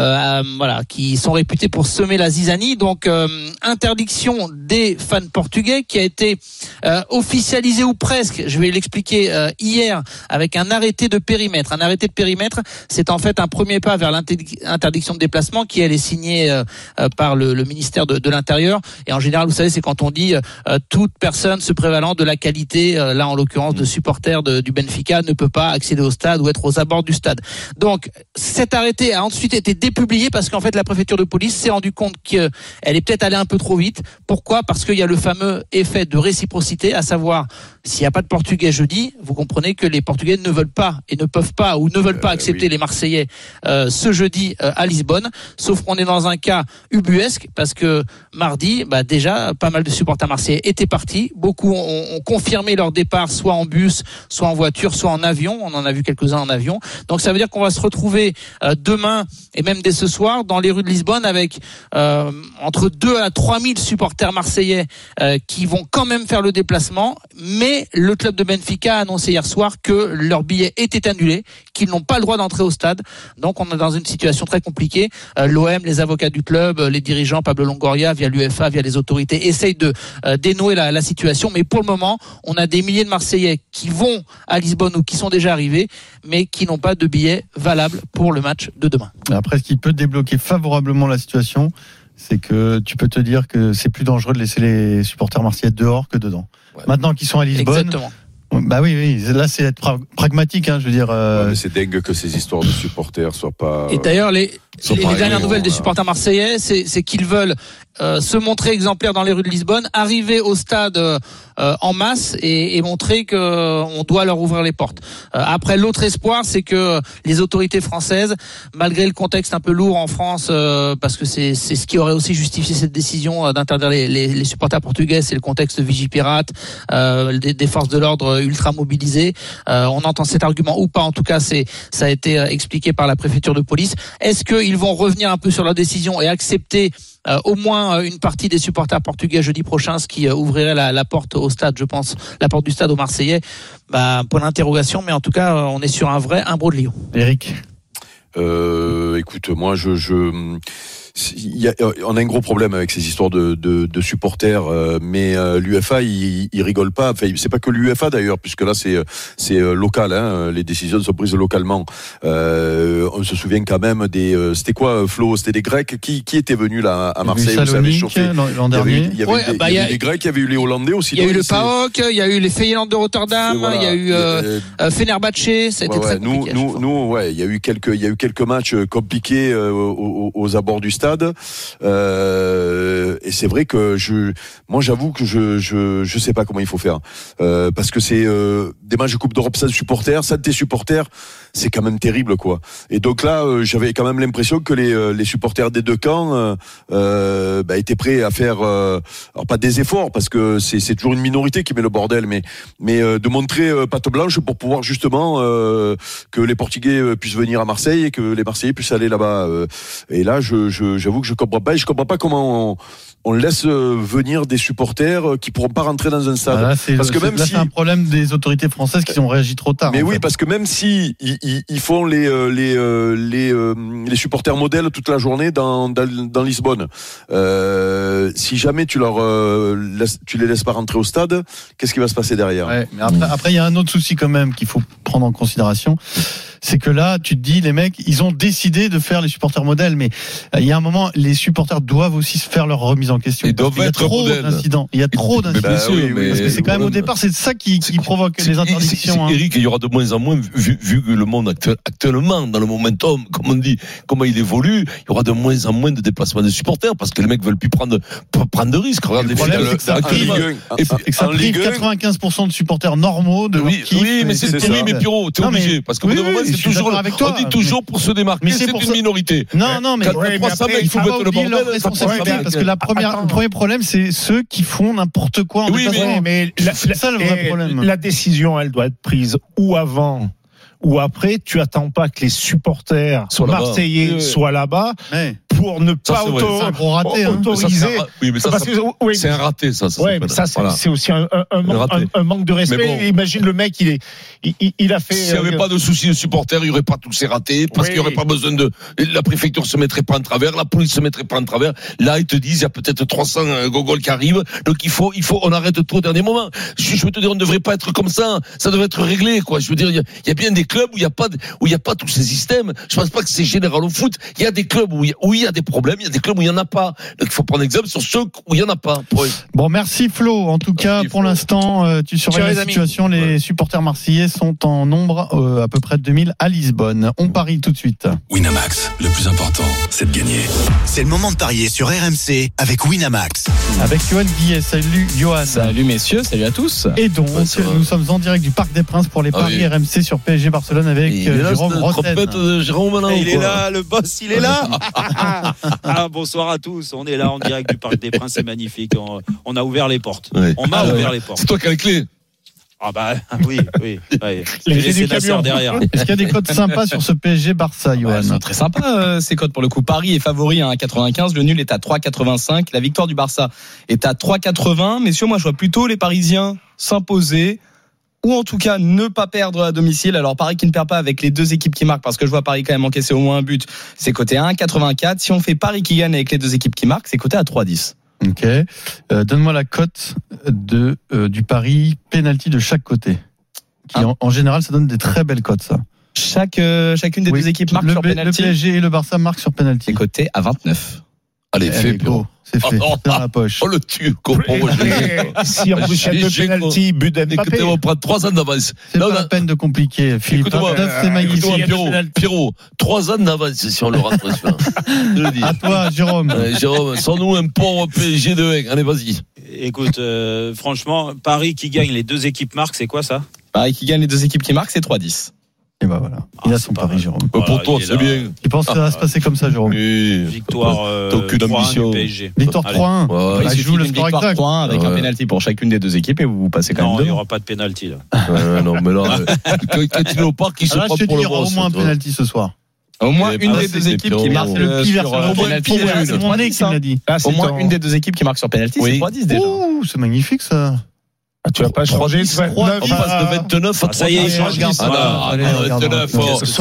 qui sont réputés pour semer la zizanie. Donc interdiction des fans portugais qui a été officialisée ou presque. Je vais l'expliquer hier avec un arrêté de périmètre. Un arrêté de périmètre, c'est en fait un premier pas vers l'interdiction de déplacement qui elle est signée par le ministère de l'Intérieur. Et en général, vous savez, c'est quand on dit toute personne se prévalant de la qualité, là en l'occurrence de supporters du Benfica, ne peut pas accéder au stade ou être aux abords du stade. Donc cet arrêté a ensuite été dépublié parce qu'en fait la préfecture de police s'est rendu compte qu'elle est peut-être allée un peu trop vite. Pourquoi ? Parce qu'il y a le fameux effet de réciprocité, à savoir s'il n'y a pas de Portugais jeudi, vous comprenez que les Portugais ne veulent pas et ne peuvent pas ou ne veulent pas accepter les Marseillais ce jeudi à Lisbonne. Sauf qu'on est dans un cas ubuesque parce que mardi, déjà pas mal de supporters marseillais étaient partis. Beaucoup ont confirmé leur départ soit en bus, soit en voiture, soit en avion. On en a vu quelques-uns en avion. Donc ça veut dire qu'on va se retrouver demain et même dès ce soir dans les rues de Lisbonne avec entre 2 à 3 000 supporters marseillais qui vont quand même faire le déplacement. Mais le club de Benfica a annoncé hier soir que leur billet était annulé, qu'ils n'ont pas le droit d'entrer au stade. Donc on est dans une situation très compliquée. L'OM, les avocats du club, les dirigeants, Pablo Longoria, via l'UEFA, via les autorités, essayent de dénouer la situation. Mais pour le moment, on a des milliers de Marseillais qui vont à Lisbonne ou qui sont déjà arrivés, mais qui n'ont pas de billets valables pour le match de demain. Après, ce qui peut débloquer favorablement la situation, c'est que tu peux te dire que c'est plus dangereux de laisser les supporters marseillais dehors que dedans. Ouais. Maintenant qu'ils sont à Lisbonne. Exactement. Bah oui, là c'est être pragmatique, je veux dire. Mais c'est dingue que ces histoires de supporters soient pas. Et d'ailleurs, les dernières nouvelles des supporters marseillais, c'est qu'ils veulent se montrer exemplaires dans les rues de Lisbonne, arriver au stade en masse et montrer que on doit leur ouvrir les portes. Après, l'autre espoir, c'est que les autorités françaises, malgré le contexte un peu lourd en France, parce que c'est ce qui aurait aussi justifié cette décision d'interdire les supporters portugais, c'est le contexte Vigipirate, des forces de l'ordre ultra mobilisées. On entend cet argument ou pas, en tout cas, ça a été expliqué par la préfecture de police. Est-ce qu'ils vont revenir un peu sur leur décision et accepter au moins une partie des supporters portugais jeudi prochain, ce qui ouvrirait la porte au stade, je pense, la porte du stade aux Marseillais, pour l'interrogation, mais en tout cas, on est sur un vrai imbroglio. Eric, écoute, moi, on a un gros problème avec ces histoires de supporters, mais l'UEFA il rigole pas. Enfin, c'est pas que l'UEFA d'ailleurs, puisque là c'est local. Les décisions sont prises localement. On se souvient quand même c'était quoi, Flo? C'était des Grecs qui étaient venus là à Marseille. Vous savez, chauffer. L'an dernier. Il y avait les Grecs, il y avait eu les Hollandais aussi. Il y a eu le PAOK, il y a eu les Feyenoord de Rotterdam, il y a eu Fenerbahçe. Ça a été très compliqué. Nous, il y a eu quelques matchs compliqués aux abords du stade. Et c'est vrai que moi j'avoue que je sais pas comment il faut faire, parce que c'est des matchs de Coupe d'Europe sans supporters, sans tes supporters, c'est quand même terrible, quoi. Et donc là, j'avais quand même l'impression que les supporters des deux camps étaient prêts à faire, alors pas des efforts, parce que c'est toujours une minorité qui met le bordel, mais de montrer patte blanche pour pouvoir justement que les Portugais puissent venir à Marseille et que les Marseillais puissent aller là-bas. Et là, j'avoue que je comprends pas. Et je comprends pas comment on laisse venir des supporters qui pourront pas rentrer dans un stade. Parce que même si c'est un problème des autorités françaises qui ont réagi trop tard. Mais oui, parce que même si ils font les supporters modèles toute la journée dans Lisbonne, si jamais tu les laisses pas rentrer au stade, qu'est-ce qui va se passer derrière? Ouais, mais après il y a un autre souci quand même qu'il faut prendre en considération. C'est que là, tu te dis, les mecs, ils ont décidé de faire les supporters modèles, mais il y a un moment, les supporters doivent aussi se faire leur remise en question. Il y a trop d'incidents. Il y a trop d'incidents. Parce que c'est quand même au départ, c'est ça qui provoque les interdictions. Eric, il y aura de moins en moins, vu que le monde actuellement, dans le momentum, comme on dit, comment il évolue, il y aura de moins en moins de déplacements des supporters, parce que les mecs veulent plus prendre de risques. Regarde les problème, c'est que ça prive 95% de supporters normaux de leur kiff. Oui, mais Pierrot, t'es obligé, parce que c'est toujours, on dit toujours pour se démarquer, c'est une minorité. Non, mais il faut mettre le bordel. Parce que le premier problème, c'est ceux qui font n'importe quoi en déplacement. Mais c'est ça le vrai problème. La décision, elle doit être prise ou avant ou après. Tu attends pas que les supporters marseillais soient là-bas pour ne pas autoriser. Oui, mais ça, c'est un raté, ça. Ouais, mais ça, c'est aussi un manque de respect. Bon. Imagine le mec, il a fait. S'il n'y avait pas de soucis de supporters, il n'y aurait pas tous ces ratés, parce qu'il n'y aurait pas besoin la préfecture se mettrait pas en travers, la police se mettrait pas en travers. Là, ils te disent, il y a peut-être 300 gogoles qui arrivent, donc on arrête tout au dernier moment. Je veux te dire, on ne devrait pas être comme ça. Ça devrait être réglé, quoi. Je veux dire, il y a bien des clubs où il n'y a pas tous ces systèmes. Je pense pas que c'est général au foot. Il y a des clubs où il y a des problèmes, il y a des clubs où il y en a pas. Donc il faut prendre exemple sur ceux où il y en a pas. Bon, merci Flo. En tout cas, pour l'instant, tu surveilles la situation. Les supporters marseillais sont en nombre à peu près de 2000 à Lisbonne. On parie tout de suite. Winamax, le plus important, c'est de gagner. C'est le moment de parier sur RMC avec Winamax. Avec Johan Guillet. Salut Johan. Salut messieurs, salut à tous. Et donc, nous sommes en direct du Parc des Princes pour les paris RMC sur PSG Barcelone avec Jérôme Rotten. Il est là, le boss, il est là. Bonsoir à tous. On est là en direct du Parc des Princes, c'est magnifique. On a ouvert les portes. On m'a ouvert les portes. C'est toi qui as les clés. Ah bah oui. J'ai laissé Nasser derrière. Est-ce qu'il y a des codes sympas sur ce PSG Barça, Johan? C'est très sympa ces codes pour le coup. Paris est favori à 1,95, le nul est à 3,85, la victoire du Barça est à 3,80. Messieurs, moi je vois plutôt les Parisiens s'imposer, ou en tout cas ne pas perdre à domicile. Alors Paris qui ne perd pas avec les deux équipes qui marquent, parce que je vois Paris quand même encaisser au moins un but, c'est coté à 1,84. Si on fait Paris qui gagne avec les deux équipes qui marquent, c'est coté à 3,10. Ok. Donne-moi la cote du pari penalty de chaque côté. En général, ça donne des très belles cotes, ça. Chacune des deux équipes marque sur penalty. Le PSG et le Barça marquent sur penalty. C'est coté à 29. Allez, fais, Pierrot. C'est fait, c'est dans la poche. Le tue, comprends. Si en plus il y a deux penalty, but d'Mbappé. Écoutez, on va prendre 3 ans d'avance. C'est pas la peine de compliquer, Philippe. C'est magnifique. Pierrot, 3 ans d'avance si on le rentre. À toi, Jérôme. Jérôme, sans nous un pauvre PSG de 1. Allez, vas-y. Écoute, franchement, Paris qui gagne, les deux équipes marquent, c'est quoi ça? Paris qui gagne les deux équipes qui marquent, c'est 3,10. Et ben voilà, il a son pari, Jérôme. Pour toi, c'est bien. Tu penses que ça va se passer comme ça, Jérôme? Victoire 3-1 du PSG. Victoire 3-1. Il joue le score exact. 3-1 avec un penalty pour chacune des deux équipes et vous passez quand même. Non, il n'y aura pas de penalty là. Non, mais là, quand il est au parc, il se prend pour le boss. Il y aura au moins un penalty ce soir. Au moins une des deux équipes qui marque sur penalty. C'est mon nez qui me l'a dit. Au moins une des deux équipes qui marque sur penalty, c'est 3-10 déjà. Ouh, c'est magnifique ça. Tu vas pas changer. On passe de 29 à 3. Ça y est, il change. 29.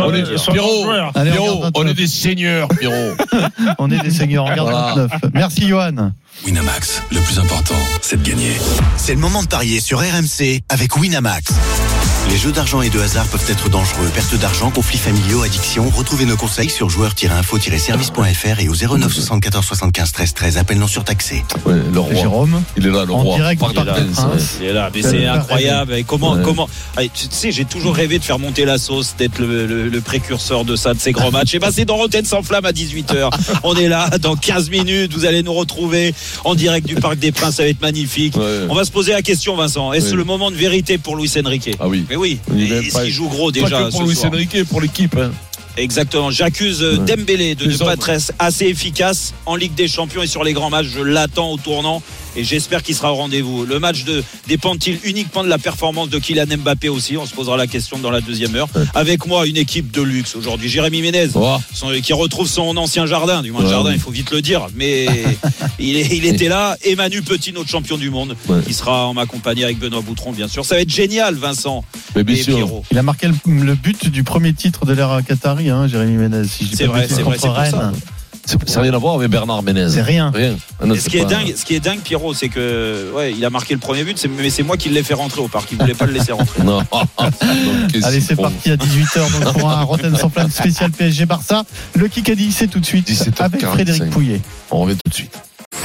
Pierrot, on est des seigneurs, Pierrot. On est des seigneurs. On regarde 29. Merci, Johan. Winamax, le plus important, c'est de gagner. C'est le moment de parier sur RMC avec Winamax. Les jeux d'argent et de hasard peuvent être dangereux. Perte d'argent, conflits familiaux, addiction. Retrouvez nos conseils sur joueurs-info-service.fr et au 09 74 75 13 13. Appel non surtaxé. Ouais, le roi. Jérôme. Il est là, le roi. En direct, il est là. Mais c'est incroyable. Comment allez, tu sais, j'ai toujours rêvé de faire monter la sauce, d'être le précurseur de ça, de ces grands matchs. Et c'est dans Rotten sans flamme à 18h. On est là dans 15 minutes. Vous allez nous retrouver en direct du Parc des Princes. Ça va être magnifique. Ouais. On va se poser la question, Vincent. Est-ce le moment de vérité pour Luis Enrique? Ah oui. Mais oui. Est-ce qu'il joue gros déjà? Pas que pour Luis Enrique, pour l'équipe. Exactement. J'accuse Dembélé de ne pas être assez efficace en Ligue des Champions et sur les grands matchs. Je l'attends au tournant et j'espère qu'il sera au rendez-vous. Le match dépend-il uniquement de la performance de Kylian Mbappé aussi? On se posera la question dans la deuxième heure. Avec moi, une équipe de luxe aujourd'hui. Jérémy Ménez, qui retrouve son ancien jardin. Du moins, jardin, il faut vite le dire. Mais il était là. Et Manu Petit, notre champion du monde, qui sera en ma compagnie avec Benoît Boutron, bien sûr. Ça va être génial, Vincent et Pierrot. Il a marqué le but du premier titre de l'ère Qatari, Jérémy Ménez. Si c'est vrai, c'est pour ça. Ça n'a rien à voir avec Bernard Ménez. C'est rien. Non, ce qui est dingue, Pierrot, c'est que il a marqué le premier but, mais c'est moi qui l'ai fait rentrer au parc. Il ne voulait pas le laisser rentrer. Non. Allez, c'est parti à 18h donc pour un Rotten sans flamme spécial PSG Barça. Le Kikadi, c'est tout de suite avec Frédéric Pouillet. On revient tout de suite.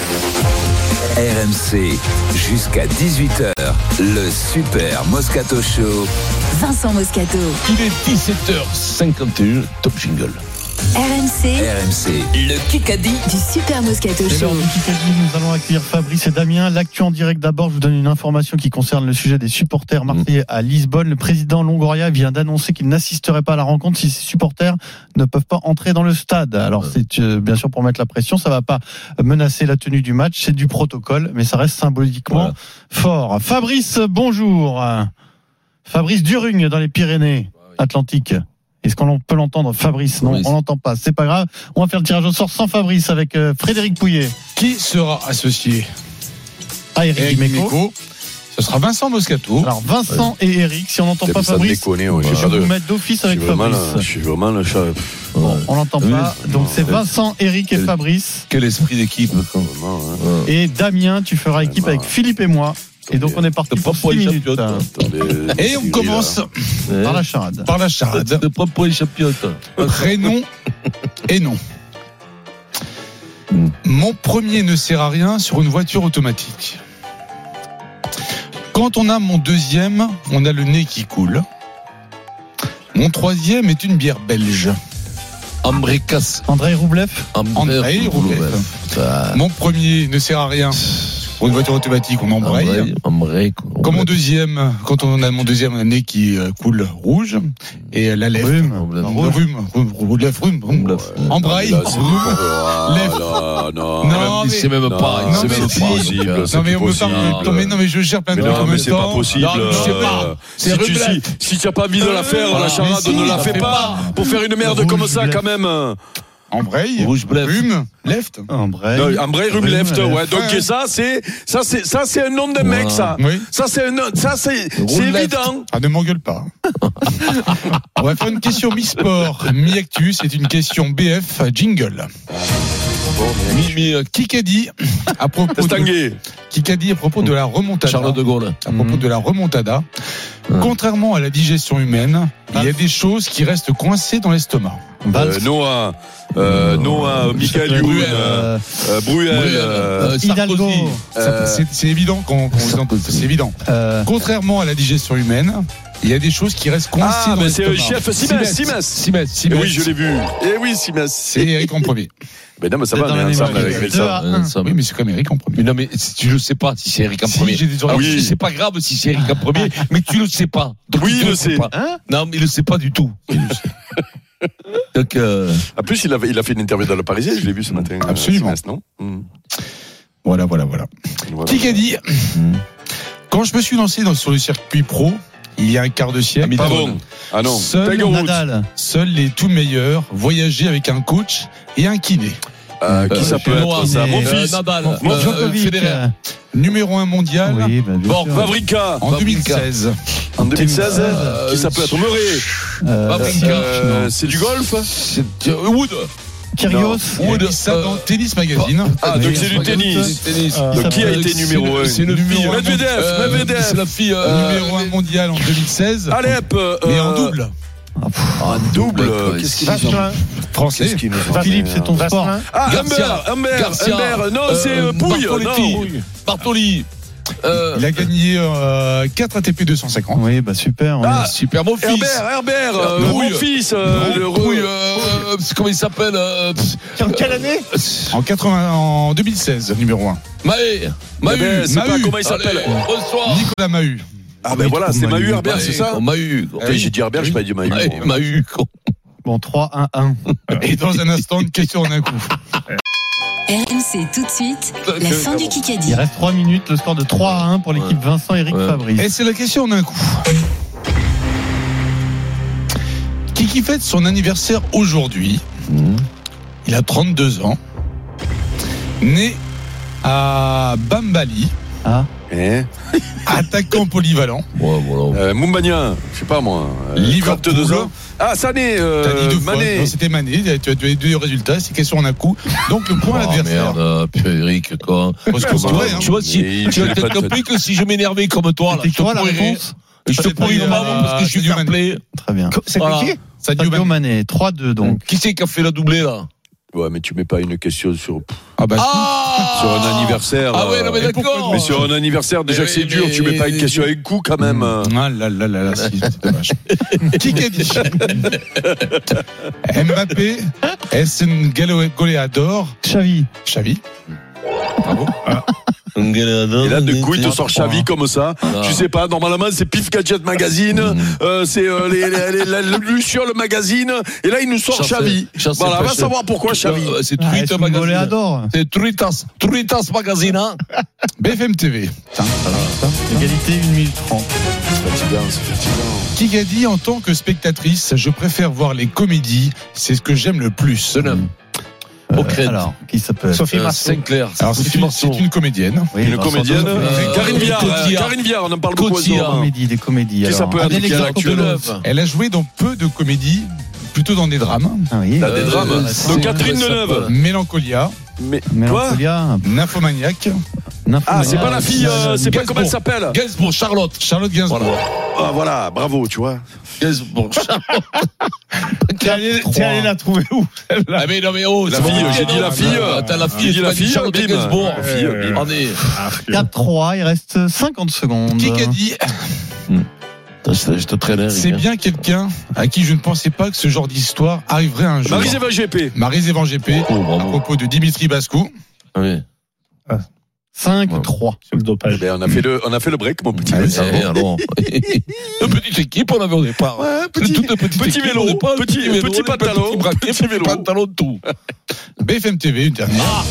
RMC jusqu'à 18h, le Super Moscato Show. Vincent Moscato. Il est 17h51, top jingle. RMC, le Kikadi du Super Moscato Show. Lors du Kikadi, nous allons accueillir Fabrice et Damien. L'actu en direct d'abord, je vous donne une information qui concerne le sujet des supporters marseillais à Lisbonne. Le président Longoria vient d'annoncer qu'il n'assisterait pas à la rencontre si ses supporters ne peuvent pas entrer dans le stade. Alors c'est bien sûr pour mettre la pression, ça va pas menacer la tenue du match, c'est du protocole, mais ça reste symboliquement fort. Fabrice, bonjour. Fabrice Durugne dans les Pyrénées Atlantiques. Est-ce qu'on peut l'entendre, Fabrice? Non, on l'entend pas. C'est pas grave. On va faire le tirage au sort sans Fabrice avec Frédéric Pouillet. Qui sera associé à Eric Dimeco? Ce sera Vincent Moscato. Alors Vincent et Eric, si on n'entend pas Fabrice, je vais vous mettre d'office avec Fabrice. Je suis vraiment le chat. Bon, on l'entend pas. Donc c'est Vincent, Eric et Fabrice. Quel esprit d'équipe. Et Damien, tu feras équipe avec Philippe et moi. Et donc on est parti pour 6 minutes. Et on commence par la charade. Par la charade. De propre pour les championnes. Prénom et nom. Mon premier ne sert à rien sur une voiture automatique. Quand on a mon deuxième, on a le nez qui coule. Mon troisième est une bière belge. André Roublev. André Roublev. Mon premier ne sert à rien. Pour une voiture automatique, on embraye. Comme mon deuxième, quand on a mon deuxième, on a le nez qui coule rouge. Et la lèvre. Embraye. Non, mais c'est même pas. Non, mais on me parle. Non, mais je gère plein de trucs en même temps. C'est pas possible. Si tu n'as pas envie de la faire, la charade, ne la fais pas. Pour faire une merde comme ça, quand même. Embraye, rhume, left. Embraye, rhume, left. Ouais. Donc ça c'est un nom de mec, ça. Oui. Ça c'est évident. Ah, ne m'engueule pas. On va faire une question mi-sport, mi-actu. C'est une question BF jingle. Kikadi à propos de la remontada. Charles de Gaulle. À propos de la remontada. Contrairement à la digestion humaine, il y a des choses qui restent coincées dans l'estomac. Noah, Michael Youn, Bruel, Hidalgo. C'est évident c'est évident. Contrairement à la digestion humaine, il y a des choses qui restent coincées dans l'estomac. C'est le chef Simès. Oui, je l'ai vu. Et oui, Simès. C'est Eric en premier. Mais non, mais ça va, on est ensemble avec ça. Oui, mais c'est comme Eric en premier. Non, mais tu le sais pas si c'est Eric en premier. Oui. C'est pas grave si c'est Eric en premier, mais tu le sais pas. Donc oui, il le sait. Non, mais il le sait pas du tout. Donc, en plus, il a fait une interview dans Le Parisien, je l'ai vu ce matin. Absolument. Non Voilà. Kikadi. Quand je me suis lancé sur le circuit pro, il y a un quart de siècle. Pardon. Ah non. Seuls les tout meilleurs voyageaient avec un coach et un kiné. Qui ça peut être ça? Mon fils. Nadal. Federer. Numéro 1 mondial. Oui, Wawrinka. En 2016. En 2016, qui ça peut être? Murray. Wawrinka. C'est du golf? Wood. Kyrgios. Wood. Ça dans Tennis Magazine. Ah, donc c'est du tennis. Donc qui a été numéro 1? C'est une fille. Medvedev. C'est la fille. Numéro 1 mondial en 2016. Alep. Mais en double. En double. Qu'est-ce qu'il dit? Français. Philippe, c'est ton sport. Ah, Humbert. Non, c'est Pouille. Bartoli. Il a gagné 4 ATP 250. Oui, bah super. Super, mon fils. Herbert, mon fils. Comment il s'appelle? En quelle année? En 2016, numéro 1. Maheu. C'est pas comment il s'appelle. Bonsoir. Nicolas Maheu. Ah ben voilà, c'est Maheu Herbert, c'est ça? Maheu. J'ai dit Herbert, j'ai pas dit Maheu. Maheu. Bon, 3-1-1. Et dans un instant, une question en un coup. RMC tout de suite, la fin du Kikadi. Il reste 3 minutes, le score de 3-1 pour l'équipe Vincent, Eric, Fabrice. Et c'est la question en un coup. Qui fête son anniversaire aujourd'hui. Il a 32 ans. Né à Bambali. Attaquant polyvalent. Moumbagna, je sais pas moi. Liverpool. 32 ans. Ah, Sané, Mané. Non, c'était Mané. Tu as donné 2 résultats. C'est question en un coup. Donc le point à l'adversaire. Merde, Eric, quoi. Parce que tu vois, si tu as peut-être compris que si je m'énervais comme toi, là, je te pourrirais. Je te pourris le ballon parce que je suis fair play. Très bien. C'est qui? Sadio Mané. 3-2 donc. Qui c'est qui a fait la doublée là? Ouais, mais tu mets pas une question sur sur un anniversaire. Ah ouais, non mais d'accord. Mais sur un anniversaire, déjà que c'est dur, tu mets pas une question avec coup quand même. Ah là, c'est dommage. Qui a dit? Mbappé, est-ce un goleador? Xavi. Bravo. Et là, de coup, il te sort Xavi comme ça. Tu sais pas, normalement, c'est Pif Gadget Magazine, c'est le Luciole Magazine. Et là, il nous sort Xavi. Voilà, on va savoir pourquoi Xavi. C'est Tweet Magazine. C'est Tweetas Magazine. BFM TV. ça. Égalité 1 minute 30. C'est fatigant. Qui a dit en tant que spectatrice, je préfère voir les comédies, c'est ce que j'aime le plus. Alors, qui s'appelle Sophie Sinclair. Alors c'est une comédienne. Oui, une comédienne. Karine Viard, on en parle beaucoup. Des comédies. Ça peut être Elle a joué dans peu de comédies, plutôt dans des drames. Ah oui. Des drames. Donc Catherine Deneuve. Mélancolia. Mélancolia. Nymphomaniaque. C'est pas la fille, c'est pas comment elle s'appelle. Gainsbourg, Charlotte Gainsbourg. Voilà, bravo, tu vois. Gainsbourg, Charlotte. T'es allé la trouver où celle-là? Ah mais non mais oh, la fille, j'ai dit la fille. T'as la fille, la fille, Charlotte Gainsbourg. On est 4-3, il reste 50 secondes. Qui a dit je te traîne. C'est bien quelqu'un à qui je ne pensais pas que ce genre d'histoire arriverait un jour. Maryse-Evan GP. À propos de Dimitri Bascou. Oui. 5-3 sur le dopage. On a fait le break, mon petit. Alors, une petite équipe, on avait au départ. Petit vélo, petit pantalon, petit vélo, pantalon tout. BFM TV, une dernière.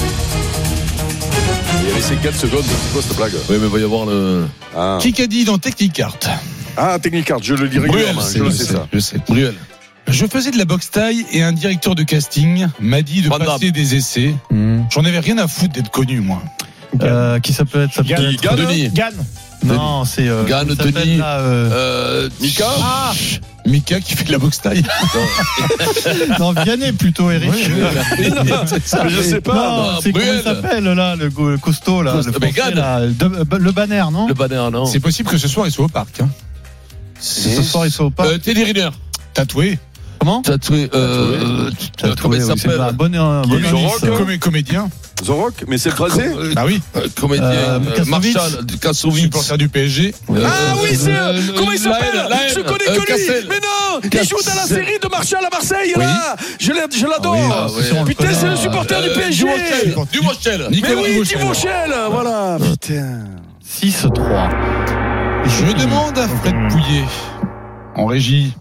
Il y avait 50 secondes. C'est quoi cette blague? Oui, mais il va y avoir le. Qui a dit dans Technicart? Technicart, je le dis régulièrement. Je sais. Bruel. Je faisais de la boxe taille et un directeur de casting m'a dit de passer des essais. J'en avais rien à foutre d'être connu, moi. Qui ça peut être? Gann. Non, c'est Gann, Denis. Mika. Mika qui fait de la boxe taille. Non, Vianney plutôt, Eric. Je sais pas. Non, c'est comment il s'appelle là, le costaud là, le banner, non? Le banner, non. C'est possible que ce soir il soit au parc. Ce soir il soit au parc. Teddy Riner. Tatoué. Comment? Tatoué. Comment il s'appelle? Comédien. Zorok, mais c'est le français. Ah oui. Comédien. Marshall Kassovitz. Supporter du PSG. Oui, c'est. Comment il s'appelle? Je connais que lui. Mais non, il joue dans la série de Marshall à Marseille là. Je l'adore. Putain, c'est le supporter du PSG. Dumochel. Mais oui, Dumochel. Voilà. Putain. 6-3. Je demande à Fred Pouillet en régie.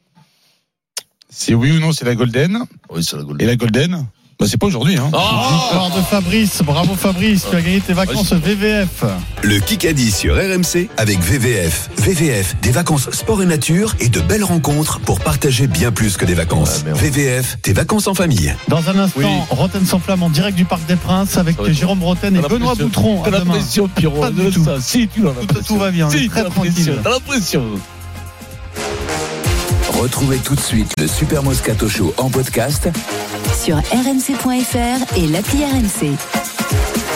Si oui ou non c'est la Golden. Oui, c'est la Golden. Et la Golden, c'est pas aujourd'hui. Victoire de Fabrice. Bravo Fabrice, tu as gagné tes vacances VVF. Le Kikadi sur RMC avec VVF. VVF, des vacances sport et nature et de belles rencontres pour partager bien plus que des vacances. VVF, tes vacances en famille. Dans un instant, Rotten sans flamme en direct du Parc des Princes avec Jérôme Rotten et Benoît Boutron. T'as la pression, Pierrot. Pas du tout. Si, tu l'as la pression. Tout va bien, on est très tranquille. T'as la pression. Retrouvez tout de suite le Super Moscato Show en podcast sur rmc.fr et l'appli RMC.